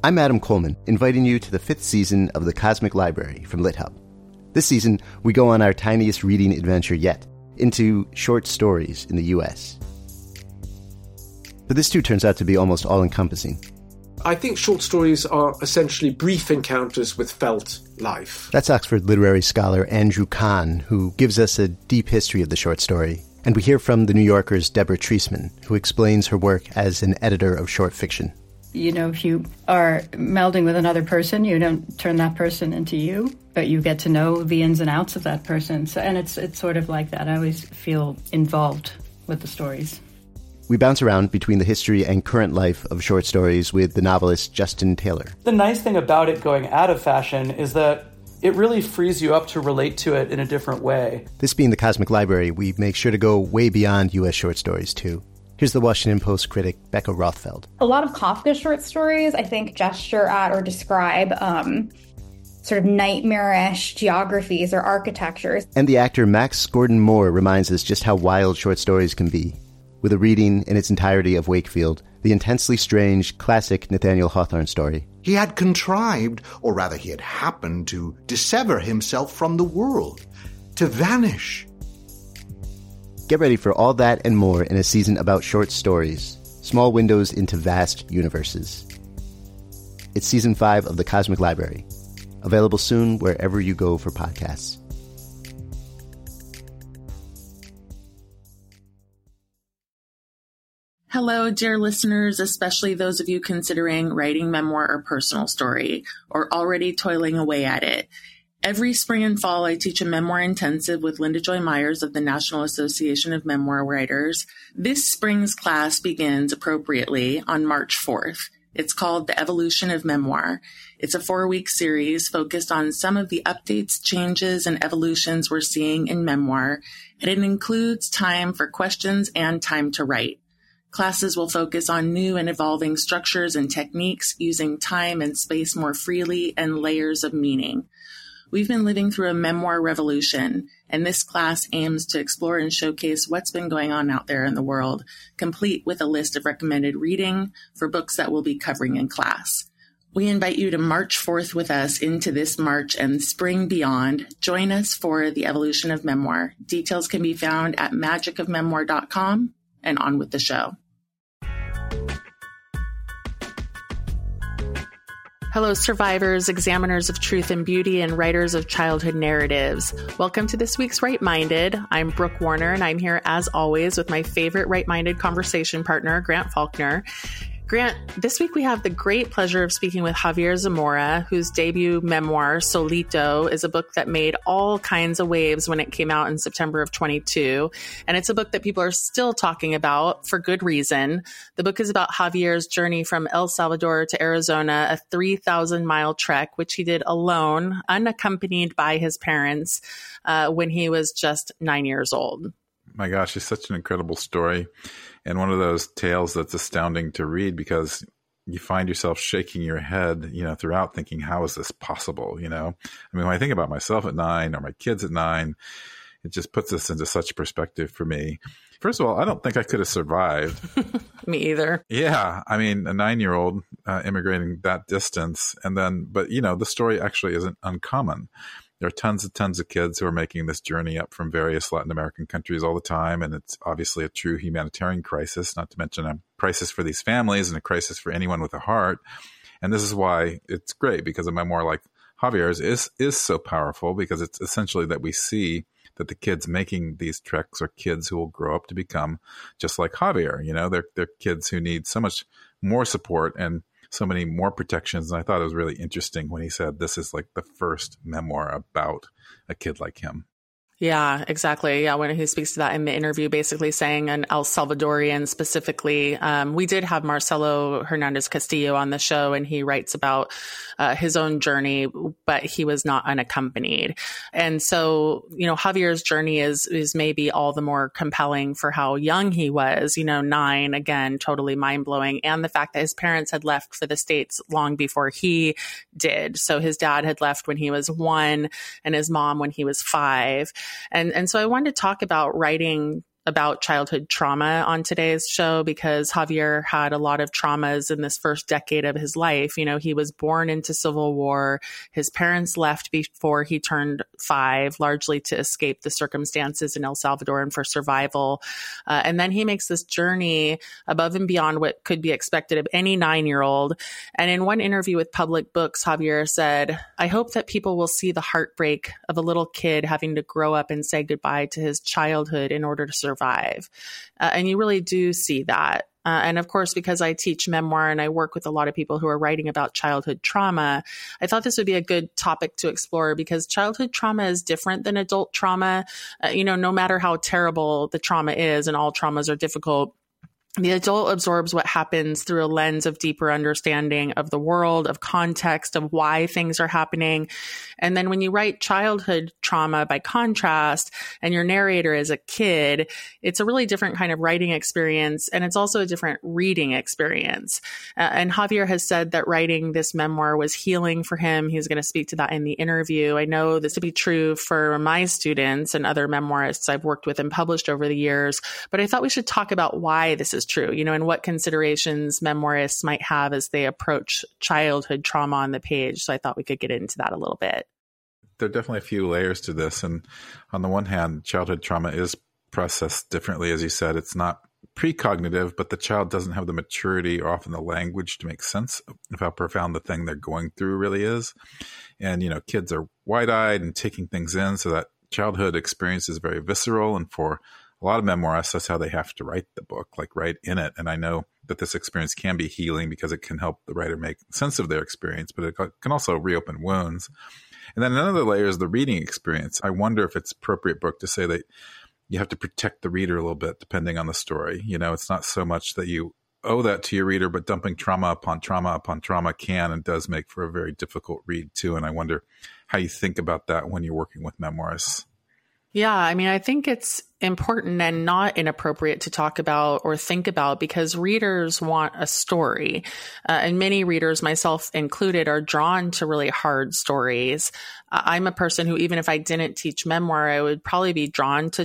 I'm Adam Coleman, inviting you to the 5th season of The Cosmic Library from LitHub. This season, we go on our tiniest reading adventure yet, into short stories in the U.S. But this too turns out to be almost all-encompassing. I think short stories are essentially brief encounters with felt life. That's Oxford literary scholar Andrew Kahn, who gives us a deep history of the short story. And we hear from The New Yorker's Deborah Treisman, who explains her work as an editor of short fiction. You know, if you are melding with another person, you don't turn that person into you, but you get to know the ins and outs of that person. So, and it's sort of like that. I always feel involved with the stories. We bounce around between the history and current life of short stories with the novelist Justin Taylor. The nice thing about it going out of fashion is that it really frees you up to relate to it in a different way. This being the Cosmic Library, we make sure to go way beyond U.S. short stories, too. Here's the Washington Post critic, Becca Rothfeld. A lot of Kafka short stories, I think, gesture at or describe sort of nightmarish geographies or architectures. And the actor Max Gordon Moore reminds us just how wild short stories can be, with a reading in its entirety of Wakefield, the intensely strange, classic Nathaniel Hawthorne story. He had contrived, or rather he had happened to dissever himself from the world, to vanish. Get ready for all that and more in a season about short stories, small windows into vast universes. It's Season 5 of The Cosmic Library, available soon wherever you go for podcasts. Hello, dear listeners, especially those of you considering writing memoir or personal story, or already toiling away at it. Every spring and fall, I teach a memoir intensive with Linda Joy Myers of the National Association of Memoir Writers. This spring's class begins appropriately on March 4th. It's called The Evolution of Memoir. It's a 4-week series focused on some of the updates, changes, and evolutions we're seeing in memoir, and it includes time for questions and time to write. Classes will focus on new and evolving structures and techniques using time and space more freely and layers of meaning. We've been living through a memoir revolution, and this class aims to explore and showcase what's been going on out there in the world, complete with a list of recommended reading for books that we'll be covering in class. We invite you to March 4th with us into this March and spring beyond. Join us for the evolution of memoir. Details can be found at magicofmemoir.com, and on with the show. Hello, survivors, examiners of truth and beauty, and writers of childhood narratives. Welcome to this week's Right Minded. I'm Brooke Warner, and I'm here, as always, with my favorite Right Minded conversation partner, Grant Faulkner. Grant, this week we have the great pleasure of speaking with Javier Zamora, whose debut memoir, Solito, is a book that made all kinds of waves when it came out in September of 22. And it's a book that people are still talking about for good reason. The book is about Javier's journey from El Salvador to Arizona, a 3,000-mile trek, which he did alone, unaccompanied by his parents, when he was just 9 years old. My gosh, it's such an incredible story. And one of those tales that's astounding to read because you find yourself shaking your head, throughout thinking, how is this possible? I mean, when I think about myself at 9 or my kids at 9, it just puts this into such perspective for me. First of all, I don't think I could have survived. Me either. Yeah. I mean, a 9-year-old immigrating that distance. But the story actually isn't uncommon. There are tons of kids who are making this journey up from various Latin American countries all the time. And it's obviously a true humanitarian crisis, not to mention a crisis for these families and a crisis for anyone with a heart. And this is why it's great, because a memoir like Javier's is so powerful, because it's essentially that we see that the kids making these treks are kids who will grow up to become just like Javier. They're kids who need so much more support and so many more protections. And I thought it was really interesting when he said this is like the first memoir about a kid like him. Yeah, exactly. Yeah, when he speaks to that in the interview, basically saying an El Salvadorian specifically. We did have Marcelo Hernandez Castillo on the show, and he writes about his own journey, but he was not unaccompanied. And so, Javier's journey is maybe all the more compelling for how young he was, 9, again, totally mind blowing. And the fact that his parents had left for the States long before he did. So his dad had left when he was 1 and his mom when he was 5. And so I wanted to talk about writing about childhood trauma on today's show because Javier had a lot of traumas in this first decade of his life. You know, he was born into civil war. His parents left before he turned 5, largely to escape the circumstances in El Salvador and for survival. And then he makes this journey above and beyond what could be expected of any 9-year-old. And in one interview with Public Books, Javier said, "I hope that people will see the heartbreak of a little kid having to grow up and say goodbye to his childhood in order to survive." And you really do see that. And of course, because I teach memoir and I work with a lot of people who are writing about childhood trauma, I thought this would be a good topic to explore because childhood trauma is different than adult trauma. No matter how terrible the trauma is, and all traumas are difficult, the adult absorbs what happens through a lens of deeper understanding of the world, of context, of why things are happening. And then when you write childhood trauma, by contrast, and your narrator is a kid, it's a really different kind of writing experience. And it's also a different reading experience. And Javier has said that writing this memoir was healing for him. He's going to speak to that in the interview. I know this to be true for my students and other memoirists I've worked with and published over the years. But I thought we should talk about why this is true, and what considerations memoirists might have as they approach childhood trauma on the page. So I thought we could get into that a little bit. There are definitely a few layers to this. And on the one hand, childhood trauma is processed differently. As you said, it's not precognitive, but the child doesn't have the maturity or often the language to make sense of how profound the thing they're going through really is. And, kids are wide-eyed and taking things in, so that childhood experience is very visceral. And for a lot of memoirists, that's how they have to write the book, like write in it. And I know that this experience can be healing because it can help the writer make sense of their experience, but it can also reopen wounds. And then another layer is the reading experience. I wonder if it's appropriate book to say that you have to protect the reader a little bit, depending on the story. It's not so much that you owe that to your reader, but dumping trauma upon trauma upon trauma can and does make for a very difficult read too. And I wonder how you think about that when you're working with memoirists. Yeah, I think it's important and not inappropriate to talk about or think about because readers want a story. And many readers, myself included, are drawn to really hard stories. I'm a person who, even if I didn't teach memoir, I would probably be drawn to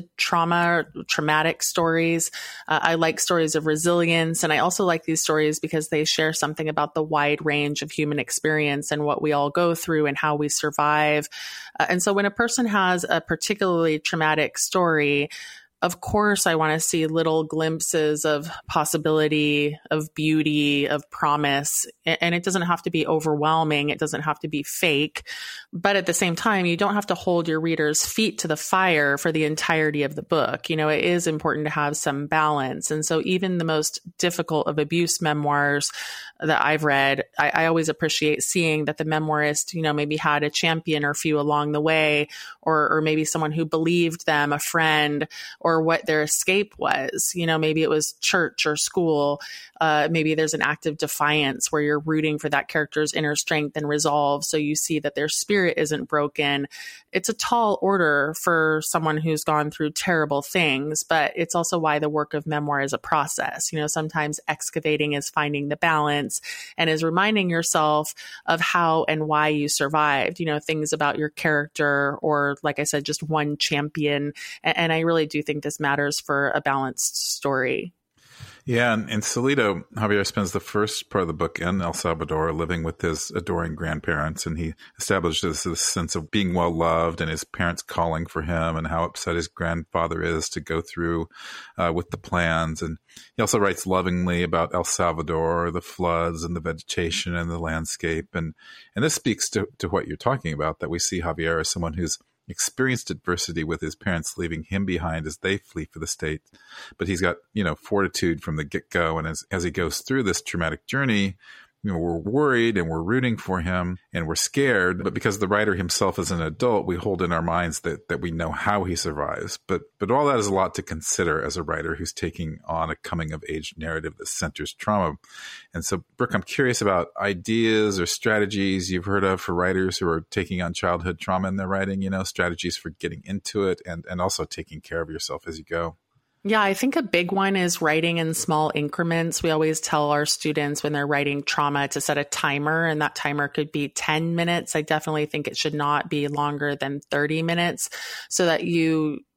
traumatic stories. I like stories of resilience. And I also like these stories because they share something about the wide range of human experience and what we all go through and how we survive. And so when a person has a particularly traumatic story, of course, I want to see little glimpses of possibility, of beauty, of promise. And it doesn't have to be overwhelming. It doesn't have to be fake. But at the same time, you don't have to hold your reader's feet to the fire for the entirety of the book. It is important to have some balance. And so even the most difficult of abuse memoirs that I've read, I always appreciate seeing that the memoirist, maybe had a champion or few along the way, or maybe someone who believed them, a friend, or what their escape was. Maybe it was church or school. Maybe there's an act of defiance where you're rooting for that character's inner strength and resolve. So you see that their spirit isn't broken. It's a tall order for someone who's gone through terrible things, but it's also why the work of memoir is a process. Sometimes excavating is finding the balance and is reminding yourself of how and why you survived, things about your character, or like I said, just one champion. And I really do think this matters for a balanced story. Yeah, and in Solito, Javier spends the first part of the book in El Salvador living with his adoring grandparents, and he establishes this sense of being well loved and his parents calling for him and how upset his grandfather is to go through with the plans. And he also writes lovingly about El Salvador, the floods and the vegetation and the landscape. And this speaks to what you're talking about, that we see Javier as someone who's experienced adversity with his parents leaving him behind as they flee for the state. But he's got, fortitude from the get-go. And as he goes through this traumatic journey, we're worried and we're rooting for him and we're scared. But because the writer himself is an adult, we hold in our minds that we know how he survives. But all that is a lot to consider as a writer who's taking on a coming-of-age narrative that centers trauma. And so, Brooke, I'm curious about ideas or strategies you've heard of for writers who are taking on childhood trauma in their writing, strategies for getting into it and also taking care of yourself as you go. Yeah, I think a big one is writing in small increments. We always tell our students when they're writing trauma to set a timer, and that timer could be 10 minutes. I definitely think it should not be longer than 30 minutes so that you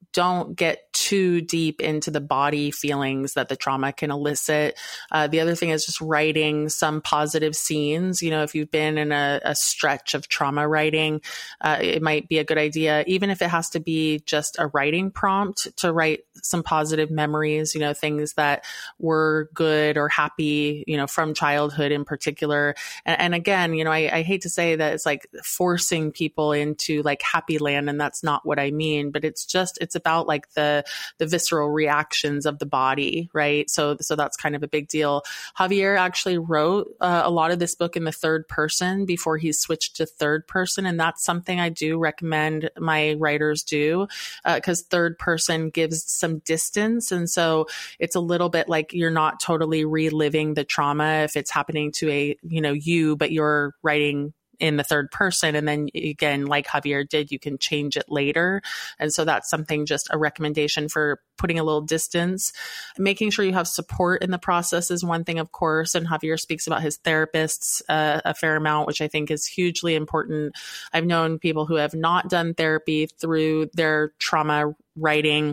don't get too deep into the body feelings that the trauma can elicit. The other thing is just writing some positive scenes. You know, if you've been in a stretch of trauma writing, it might be a good idea, even if it has to be just a writing prompt, to write some positive memories, you know, things that were good or happy, you know, from childhood in particular. And again, you know, I hate to say that it's like forcing people into like happy land, and that's not what I mean, but it's about like the visceral reactions of the body, right? So that's kind of a big deal. Javier actually wrote a lot of this book in the third person before he switched to third person. And that's something I do recommend my writers do, because third person gives some distance. And so it's a little bit like you're not totally reliving the trauma if it's happening to you, but you're writing in the third person. And then again, like Javier did, you can change it later. And so that's something, just a recommendation for putting a little distance. Making sure you have support in the process is one thing, of course. And Javier speaks about his therapists a fair amount, which I think is hugely important. I've known people who have not done therapy through their trauma writing.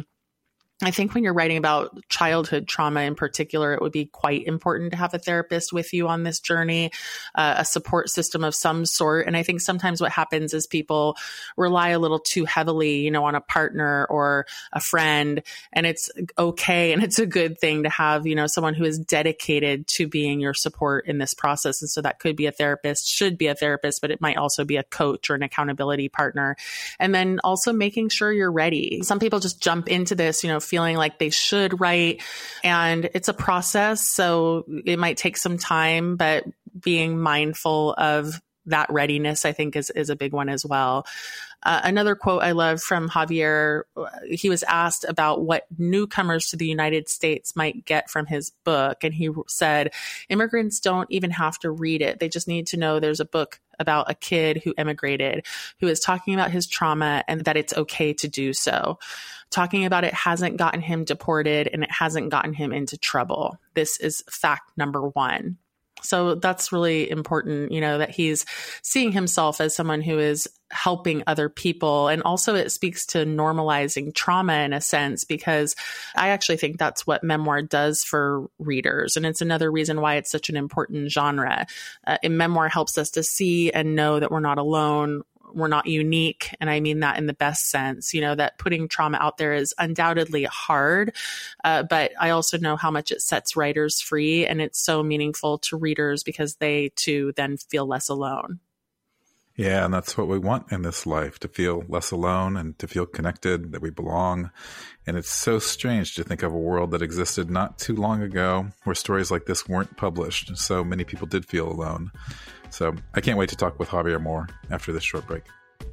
I think when you're writing about childhood trauma in particular, it would be quite important to have a therapist with you on this journey, a support system of some sort. And I think sometimes what happens is people rely a little too heavily, you know, on a partner or a friend. And it's okay. And it's a good thing to have, you know, someone who is dedicated to being your support in this process. And so that could be a therapist, should be a therapist, but it might also be a coach or an accountability partner. And then also making sure you're ready. Some people just jump into this, you know, feeling like they should write, and it's a process. So it might take some time, but being mindful of that readiness, I think is a big one as well. Another quote I love from Javier, he was asked about what newcomers to the United States might get from his book. And he said, immigrants don't even have to read it. They just need to know there's a book about a kid who immigrated, who is talking about his trauma and that it's okay to do so. Talking about it hasn't gotten him deported, and it hasn't gotten him into trouble. This is fact number one. So that's really important, you know, that he's seeing himself as someone who is helping other people. And also it speaks to normalizing trauma in a sense, because I actually think that's what memoir does for readers. And it's another reason why it's such an important genre. Memoir helps us to see and know that we're not alone. We're not unique. And I mean that in the best sense, you know, that putting trauma out there is undoubtedly hard. But I also know how much it sets writers free. And it's so meaningful to readers because they too then feel less alone. Yeah, and that's what we want in this life, to feel less alone and to feel connected, that we belong. And it's so strange to think of a world that existed not too long ago where stories like this weren't published. So many people did feel alone. So I can't wait to talk with Javier more after this short break.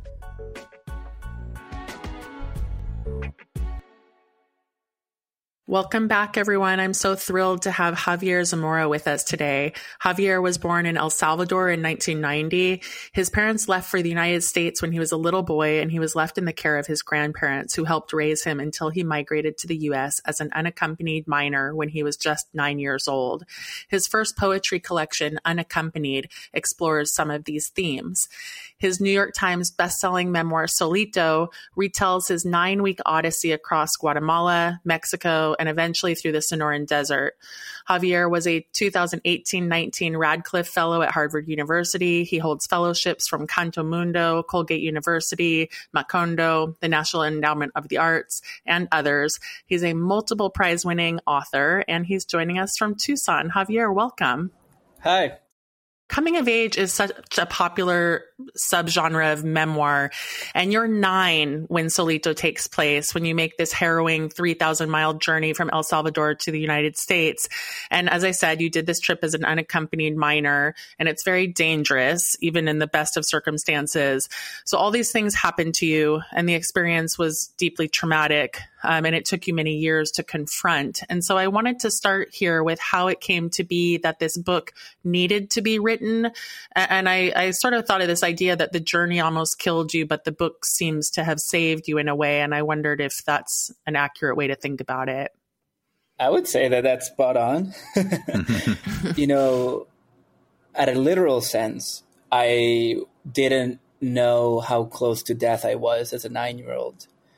Welcome back, everyone. I'm so thrilled to have Javier Zamora with us today. Javier was born in El Salvador in 1990. His parents left for the United States when he was a little boy, and he was left in the care of his grandparents, who helped raise him until he migrated to the U.S. as an unaccompanied minor when he was just 9 years old. His first poetry collection, Unaccompanied, explores some of these themes. His New York Times bestselling memoir, Solito, retells his 9-week odyssey across Guatemala, Mexico, and eventually through the Sonoran Desert. Javier was a 2018-19 Radcliffe Fellow at Harvard University. He holds fellowships from Canto Mundo, Colgate University, Macondo, the National Endowment of the Arts, and others. He's a multiple prize-winning author, and he's joining us from Tucson. Javier, welcome. Hi. Coming of age is such a popular subgenre of memoir, and you're 9 when Solito takes place, when you make this harrowing 3,000-mile journey from El Salvador to the United States. And as I said, you did this trip as an unaccompanied minor, and it's very dangerous, even in the best of circumstances. So all these things happened to you, and the experience was deeply traumatic. And it took you many years to confront. And so I wanted to start here with how it came to be that this book needed to be written. And I sort of thought of this idea that the journey almost killed you, but the book seems to have saved you in a way. And I wondered if that's an accurate way to think about it. I would say that that's spot on. You know, at a literal sense, I didn't know how close to death I was as a 9-year-old.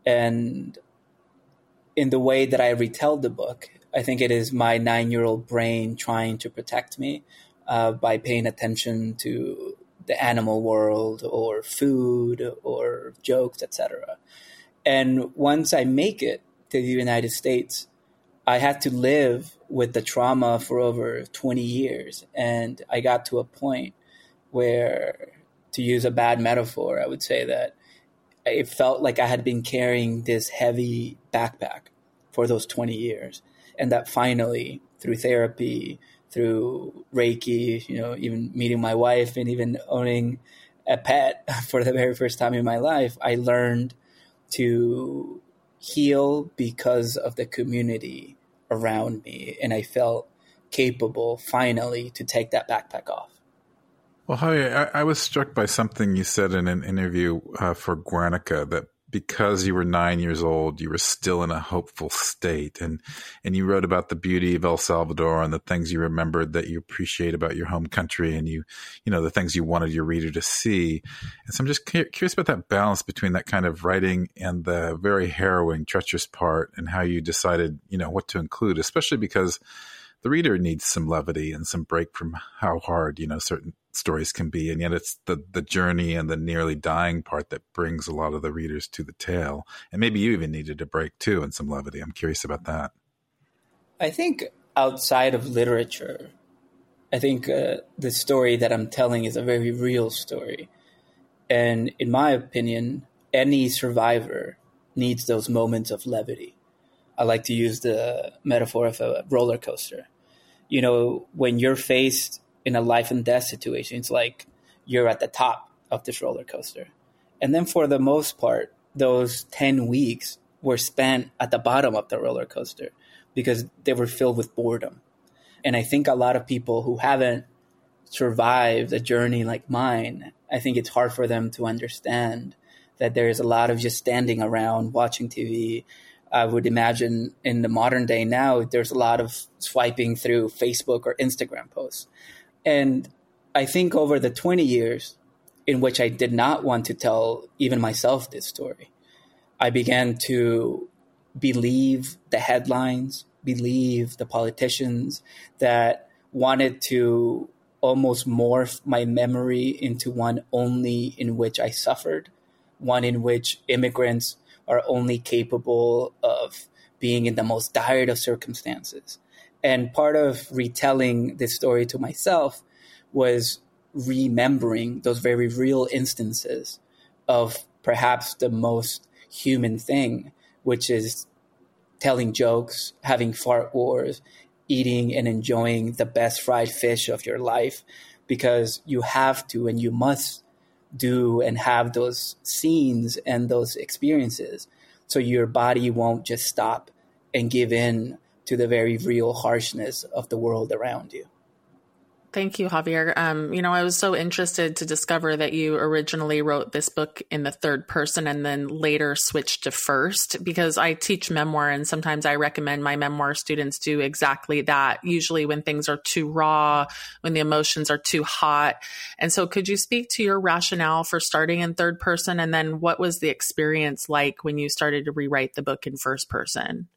And in the way that I retell the book, I think it is my 9-year-old brain trying to protect me by paying attention to the animal world or food or jokes, etc. And once I make it to the United States, I had to live with the trauma for over 20 years. And I got to a point where, to use a bad metaphor, I would say that it felt like I had been carrying this heavy backpack for those 20 years. And that finally, through therapy, through Reiki, even meeting my wife and even owning a pet for the very first time in my life, I learned to heal because of the community around me. And I felt capable finally to take that backpack off. Well, Javier, I was struck by something you said in an interview for Guernica, that because you were 9 years old, you were still in a hopeful state. And you wrote about the beauty of El Salvador and the things you remembered that you appreciate about your home country, and the things you wanted your reader to see. And so I'm just curious about that balance between that kind of writing and the very harrowing, treacherous part, and how you decided, what to include, especially because the reader needs some levity and some break from how hard, certain stories can be. And yet it's the journey and the nearly dying part that brings a lot of the readers to the tale. And maybe you even needed a break too and some levity. I'm curious about that. I think outside of literature, I think the story that I'm telling is a very real story. And in my opinion, any survivor needs those moments of levity. I like to use the metaphor of a roller coaster. When you're faced in a life and death situation, it's like you're at the top of this roller coaster. And then for the most part, those 10 weeks were spent at the bottom of the roller coaster because they were filled with boredom. And I think a lot of people who haven't survived a journey like mine, I think it's hard for them to understand that there is a lot of just standing around watching TV. I would imagine in the modern day now, there's a lot of swiping through Facebook or Instagram posts. And I think over the 20 years in which I did not want to tell even myself this story, I began to believe the headlines, believe the politicians that wanted to almost morph my memory into one only in which I suffered, one in which immigrants are only capable of being in the most dire of circumstances. And part of retelling this story to myself was remembering those very real instances of perhaps the most human thing, which is telling jokes, having fart wars, eating and enjoying the best fried fish of your life, because you have to and you must do and have those scenes and those experiences so your body won't just stop and give in to the very real harshness of the world around you. Thank you, Javier. I was so interested to discover that you originally wrote this book in the third person and then later switched to first, because I teach memoir and sometimes I recommend my memoir students do exactly that, usually when things are too raw, when the emotions are too hot. And so could you speak to your rationale for starting in third person, and then what was the experience like when you started to rewrite the book in first person?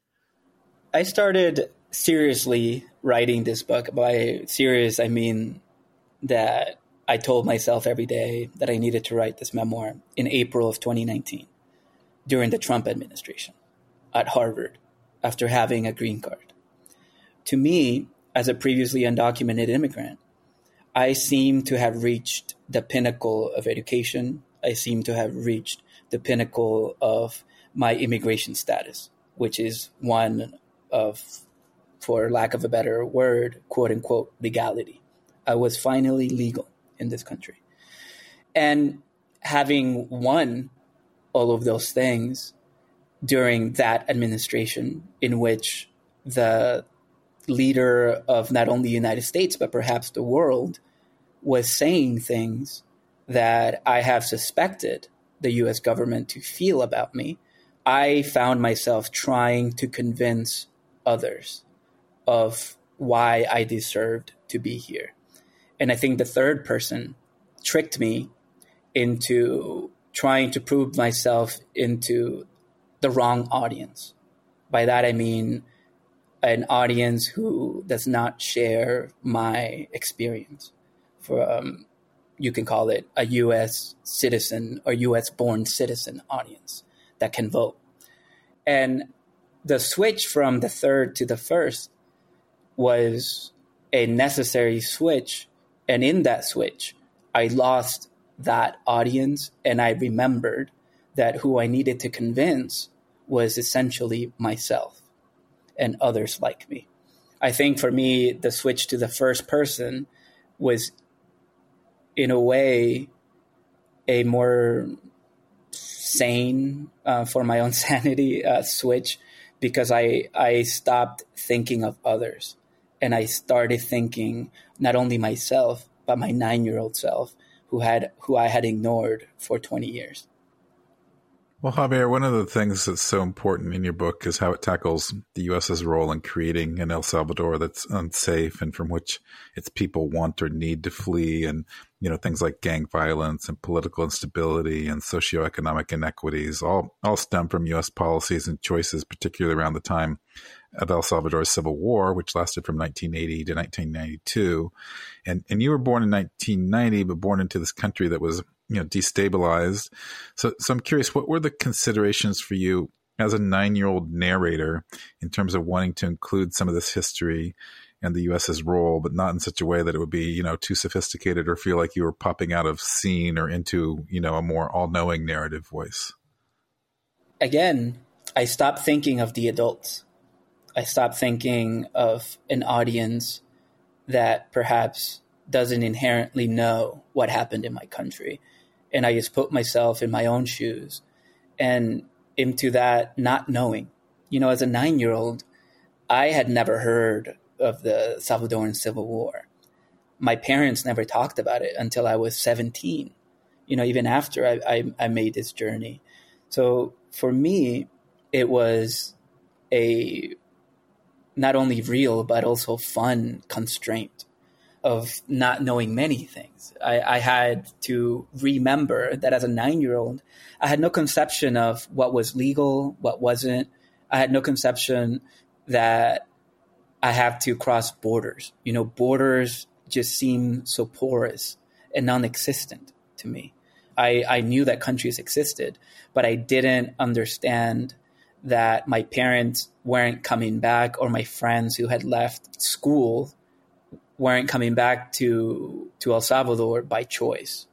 I started seriously writing this book. By serious, I mean that I told myself every day that I needed to write this memoir in April of 2019 during the Trump administration at Harvard after having a green card. To me, as a previously undocumented immigrant, I seem to have reached the pinnacle of education. I seem to have reached the pinnacle of my immigration status, which is one of, for lack of a better word, quote unquote, legality. I was finally legal in this country. And having won all of those things during that administration, in which the leader of not only the United States, but perhaps the world, was saying things that I have suspected the US government to feel about me, I found myself trying to convince others of why I deserved to be here. And I think the third person tricked me into trying to prove myself into the wrong audience. By that, I mean an audience who does not share my experience. You can call it a U.S. citizen or U.S.-born citizen audience that can vote. And the switch from the third to the first was a necessary switch. And in that switch, I lost that audience, and I remembered that who I needed to convince was essentially myself and others like me. I think for me, the switch to the first person was, in a way, a more sane, for my own sanity, switch, because I stopped thinking of others and I started thinking not only myself, but my 9-year-old self who I had ignored for 20 years. Well, Javier, one of the things that's so important in your book is how it tackles the U.S.'s role in creating an El Salvador that's unsafe and from which its people want or need to flee. And, things like gang violence and political instability and socioeconomic inequities all stem from U.S. policies and choices, particularly around the time of El Salvador's Civil War, which lasted from 1980 to 1992. And you were born in 1990, but born into this country that was destabilized. So I'm curious, what were the considerations for you as a 9-year-old narrator in terms of wanting to include some of this history and the U.S.'s role, but not in such a way that it would be, too sophisticated or feel like you were popping out of scene or into, a more all-knowing narrative voice? Again, I stopped thinking of the adults. I stopped thinking of an audience that perhaps doesn't inherently know what happened in my country. And I just put myself in my own shoes and into that not knowing. As a 9-year-old, I had never heard of the Salvadoran Civil War. My parents never talked about it until I was 17, even after I made this journey. So for me, it was a not only real, but also fun constraint of not knowing many things. I had to remember that as a 9-year-old, I had no conception of what was legal, what wasn't. I had no conception that I have to cross borders. Borders just seem so porous and non-existent to me. I knew that countries existed, but I didn't understand that my parents weren't coming back, or my friends who had left school weren't coming back to El Salvador by choice.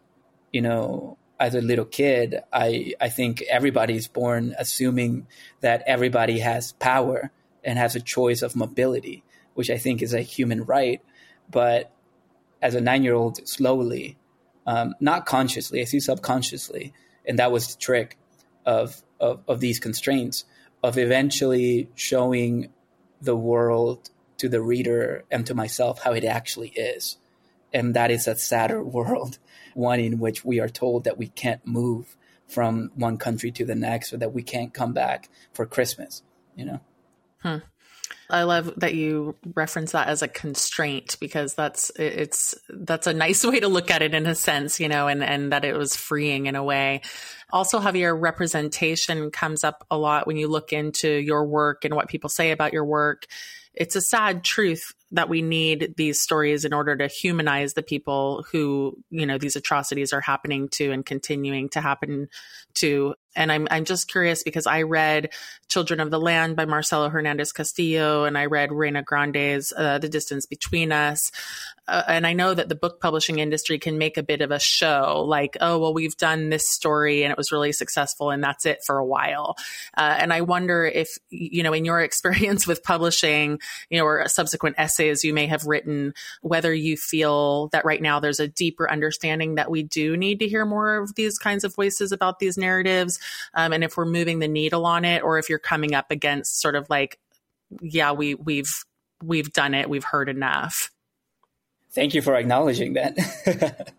As a little kid, I think everybody's born assuming that everybody has power and has a choice of mobility, which I think is a human right. But as a 9-year-old, slowly, not consciously, I see subconsciously, and that was the trick of these constraints, of eventually showing the world to the reader and to myself how it actually is. And that is a sadder world, one in which we are told that we can't move from one country to the next, or that we can't come back for Christmas, I love that you reference that as a constraint, because that's a nice way to look at it in a sense, and that it was freeing in a way. Also, Javier, representation comes up a lot when you look into your work and what people say about your work. It's a sad truth that we need these stories in order to humanize the people who, these atrocities are happening to and continuing to happen to. And I'm just curious, because I read Children of the Land by Marcelo Hernandez Castillo, and I read Reina Grande's The Distance Between Us. And I know that the book publishing industry can make a bit of a show, like, oh, well, we've done this story and it was really successful and that's it for a while. And I wonder if, in your experience with publishing, or subsequent essays you may have written, whether you feel that right now there's a deeper understanding that we do need to hear more of these kinds of voices about these narratives. And if we're moving the needle on it, or if you're coming up against sort of like, yeah, we've done it, we've heard enough. Thank you for acknowledging that.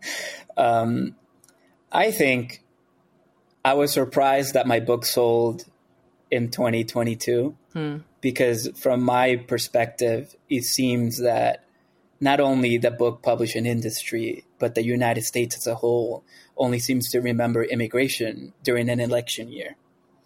I think I was surprised that my book sold in 2022, because from my perspective, it seems that not only the book publishing industry, but the United States as a whole only seems to remember immigration during an election year.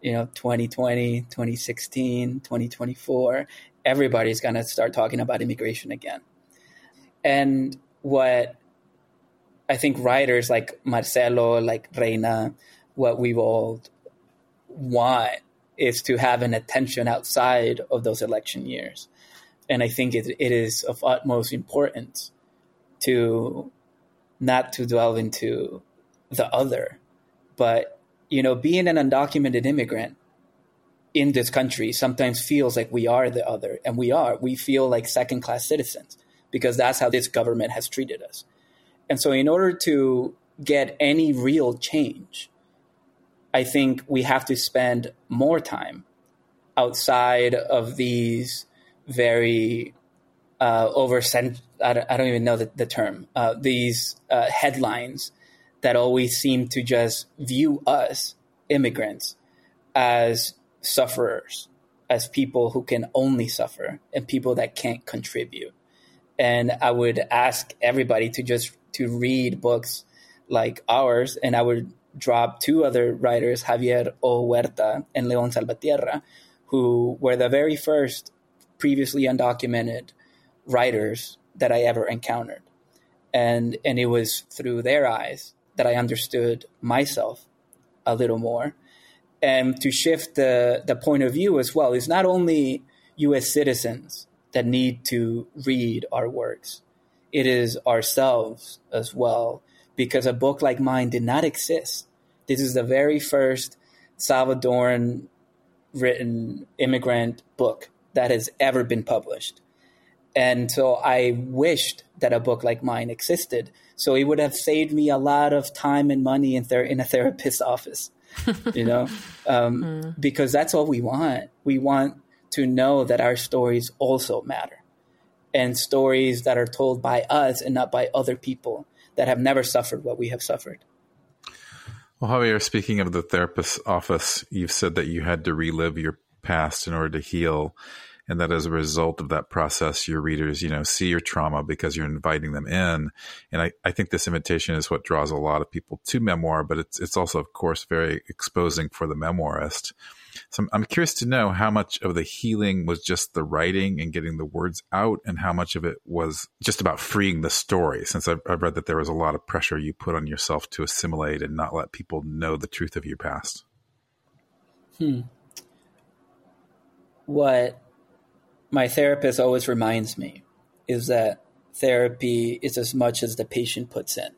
2020, 2016, 2024, everybody's going to start talking about immigration again. And what I think writers like Marcelo, like Reina, what we all want is to have an attention outside of those election years. And I think it is of utmost importance to not to delve into the other, but, being an undocumented immigrant in this country sometimes feels like we are the other, and we feel like second-class citizens because that's how this government has treated us. And so in order to get any real change, I think we have to spend more time outside of these very I don't even know the term, these headlines that always seem to just view us, immigrants, as sufferers, as people who can only suffer and people that can't contribute. And I would ask everybody to read books like ours, and I would drop two other writers, Javier O. Huerta and Leon Salvatierra, who were the very first previously undocumented writers that I ever encountered. And it was through their eyes that I understood myself a little more. And to shift the point of view as well, it's not only U.S. citizens that need to read our works. It is ourselves as well, because a book like mine did not exist. This is the very first Salvadoran written immigrant book that has ever been published. And so I wished that a book like mine existed. So it would have saved me a lot of time and money in a therapist's office, because that's all we want. We want to know that our stories also matter, and stories that are told by us and not by other people that have never suffered what we have suffered. Well, Javier, speaking of the therapist's office, you've said that you had to relive your past in order to heal, and that as a result of that process, your readers, see your trauma because you're inviting them in. And I think this invitation is what draws a lot of people to memoir, but it's also, of course, very exposing for the memoirist. So I'm curious to know how much of the healing was just the writing and getting the words out, and how much of it was just about freeing the story, since I've read that there was a lot of pressure you put on yourself to assimilate and not let people know the truth of your past. What my therapist always reminds me is that therapy is as much as the patient puts in.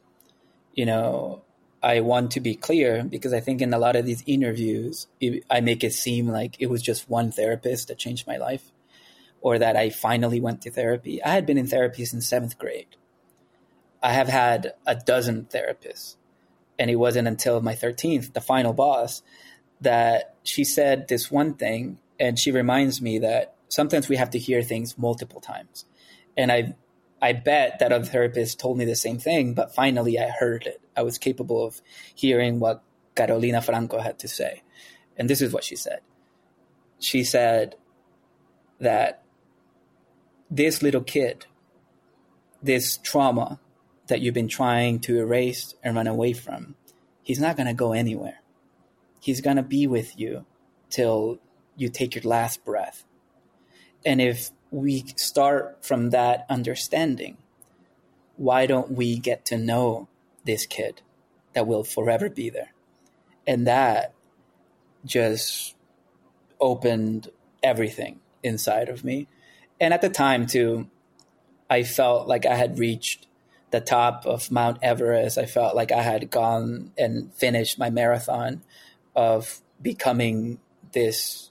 I want to be clear, because I think in a lot of these interviews, I make it seem like it was just one therapist that changed my life, or that I finally went to therapy. I had been in therapy since 7th grade. I have had a dozen therapists, and it wasn't until my 13th, the final boss, that she said this one thing, and she reminds me that sometimes we have to hear things multiple times. And I bet that other therapists told me the same thing, but finally I heard it. I was capable of hearing what Carolina Franco had to say. And this is what she said. She said that this little kid, this trauma that you've been trying to erase and run away from, he's not going to go anywhere. He's going to be with you till you take your last breath. And if we start from that understanding, why don't we get to know this kid that will forever be there? And that just opened everything inside of me. And at the time, too, I felt like I had reached the top of Mount Everest. I felt like I had gone and finished my marathon of becoming this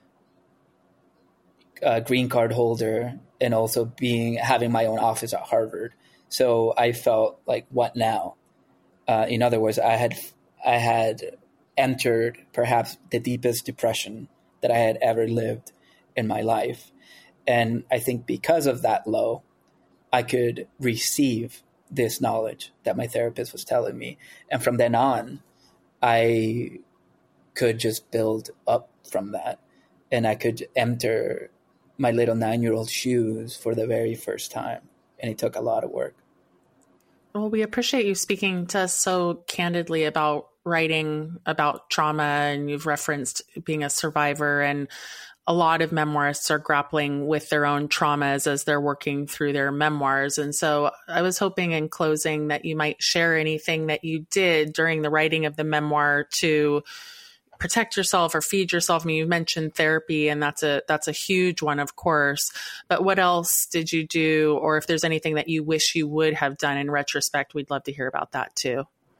green card holder, and also having my own office at Harvard. So I felt like, what now? In other words, I had entered perhaps the deepest depression that I had ever lived in my life. And I think because of that low, I could receive this knowledge that my therapist was telling me. And from then on, I could just build up from that. And I could enter my little 9-year-old shoes for the very first time. And it took a lot of work. Well, we appreciate you speaking to us so candidly about writing about trauma, and you've referenced being a survivor, and a lot of memoirists are grappling with their own traumas as they're working through their memoirs. And so I was hoping in closing that you might share anything that you did during the writing of the memoir to protect yourself or feed yourself. I mean, you mentioned therapy, and that's a huge one, of course. But what else did you do? Or if there's anything that you wish you would have done in retrospect, we'd love to hear about that too.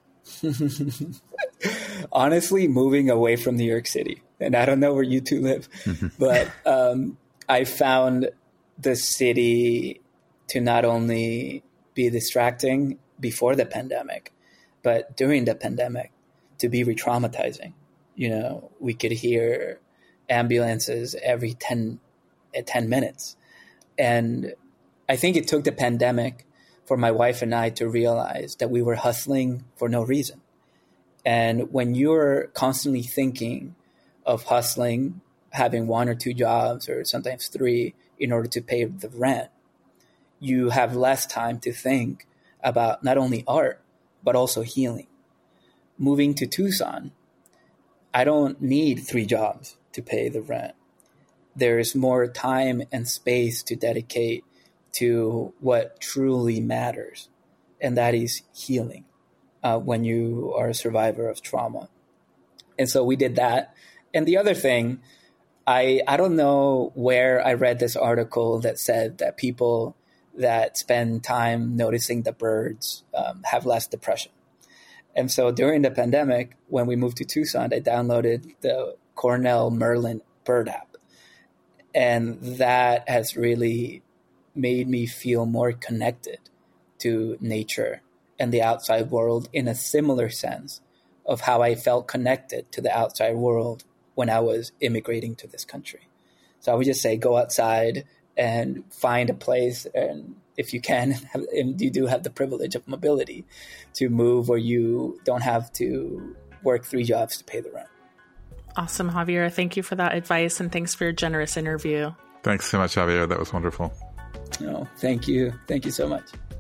Honestly, moving away from New York City. And I don't know where you two live, but I found the city to not only be distracting before the pandemic, but during the pandemic to be re-traumatizing. You know, we could hear ambulances every 10 minutes. And I think it took the pandemic for my wife and I to realize that we were hustling for no reason. And when you're constantly thinking of hustling, having 1 or 2 jobs or sometimes 3 in order to pay the rent, you have less time to think about not only art, but also healing. Moving to Tucson, I don't need 3 jobs to pay the rent. There's more time and space to dedicate to what truly matters, and that is healing when you are a survivor of trauma. And so we did that. And the other thing, I don't know where I read this article that said that people that spend time noticing the birds have less depression. And so during the pandemic, when we moved to Tucson, I downloaded the Cornell Merlin bird app. And that has really made me feel more connected to nature and the outside world in a similar sense of how I felt connected to the outside world when I was immigrating to this country. So I would just say, go outside and find a place, and if you can, and you do have the privilege of mobility, to move where you don't have to work 3 jobs to pay the rent. Awesome, Javier. Thank you for that advice, and thanks for your generous interview. Thanks so much, Javier. That was wonderful. No, thank you. Thank you so much.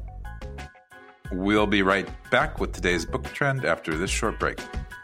We'll be right back with today's book trend after this short break.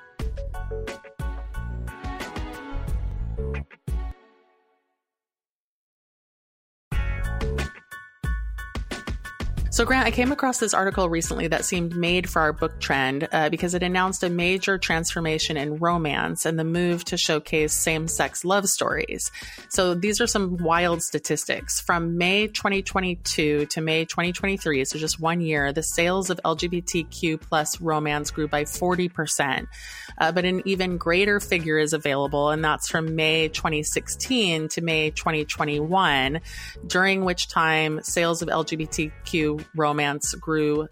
So, Grant, I came across this article recently that seemed made for our book trend because it announced a major transformation in romance and the move to showcase same-sex love stories. So these are some wild statistics. From May 2022 to May 2023, so just 1 year, the sales of LGBTQ plus romance grew by 40%. But an even greater figure is available, and that's from May 2016 to May 2021, during which time sales of LGBTQ romance grew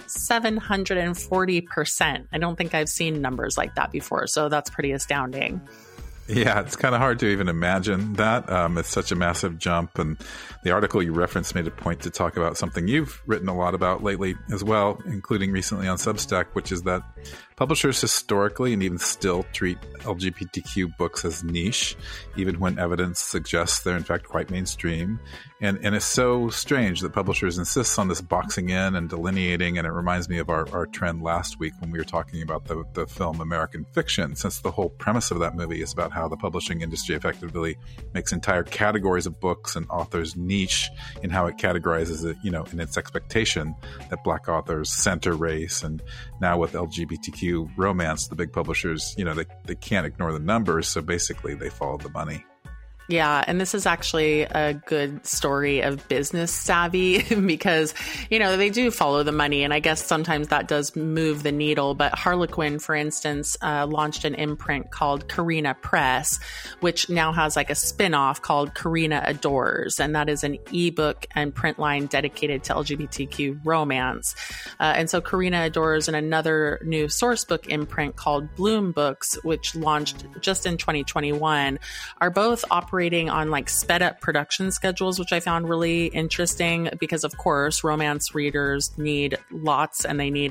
740%. I don't think I've seen numbers like that before, so that's pretty astounding. Yeah, it's kind of hard to even imagine that. It's such a massive jump. And the article you referenced made a point to talk about something you've written a lot about lately as well, including recently on Substack, which is that publishers historically and even still treat LGBTQ books as niche, even when evidence suggests they're in fact quite mainstream. And it's so strange that publishers insist on this boxing in and delineating, and it reminds me of our trend last week when we were talking about the film American Fiction, since the whole premise of that movie is about how the publishing industry effectively makes entire categories of books and authors niche in how it categorizes it, you know, in its expectation that Black authors center race. And now with LGBTQ romance, the big publishers, you know, they can't ignore the numbers, so basically they follow the money. Yeah, and this is actually a good story of business savvy because, you know, they do follow the money, and I guess sometimes that does move the needle. But Harlequin, for instance, launched an imprint called Carina Press, which now has like a spin-off called Carina Adores, and that is an ebook and print line dedicated to LGBTQ romance. And so Carina Adores and another new sourcebook imprint called Bloom Books, which launched just in 2021, are both operating on like sped up production schedules, which I found really interesting because, of course, romance readers need lots and they need it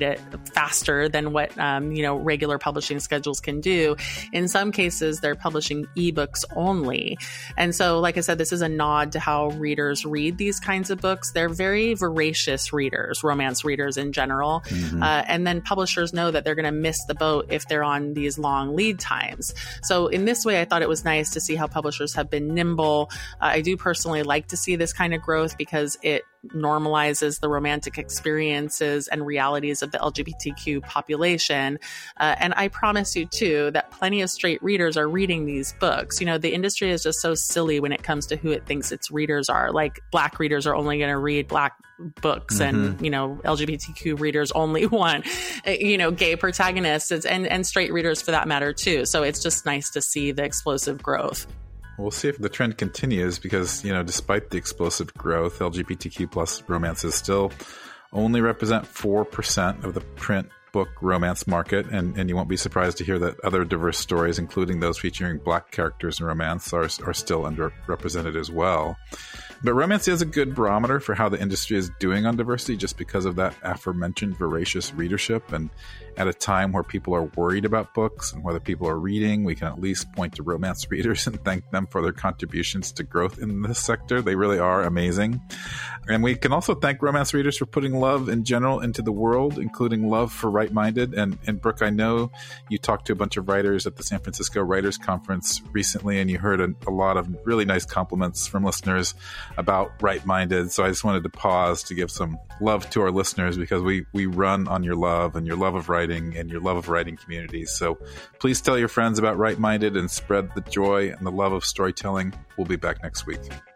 faster than what, regular publishing schedules can do. In some cases, they're publishing ebooks only. And so, like I said, this is a nod to how readers read these kinds of books. They're very voracious readers, romance readers in general. And then publishers know that they're going to miss the boat if they're on these long lead times. So in this way, I thought it was nice to see how publishers have been nimble. I do personally like to see this kind of growth because it normalizes the romantic experiences and realities of the LGBTQ population. And I promise you, too, that plenty of straight readers are reading these books. The industry is just so silly when it comes to who it thinks its readers are. Like, Black readers are only going to read Black books and, LGBTQ readers only want, gay protagonists and straight readers for that matter, too. So it's just nice to see the explosive growth. We'll see if the trend continues because, despite the explosive growth, LGBTQ plus romances still only represent 4% of the print book romance market. And you won't be surprised to hear that other diverse stories, including those featuring Black characters in romance, are still underrepresented as well. But romance is a good barometer for how the industry is doing on diversity just because of that aforementioned voracious readership. And at a time where people are worried about books and whether people are reading, we can at least point to romance readers and thank them for their contributions to growth in this sector. They really are amazing. And we can also thank romance readers for putting love in general into the world, including love for Right Minded. And Brooke, I know you talked to a bunch of writers at the San Francisco Writers Conference recently, and you heard a lot of really nice compliments from listeners about Right Minded. So I just wanted to pause to give some love to our listeners because we run on your love and your love of writing and your love of writing communities. So please tell your friends about Right Minded and spread the joy and the love of storytelling. We'll be back next week.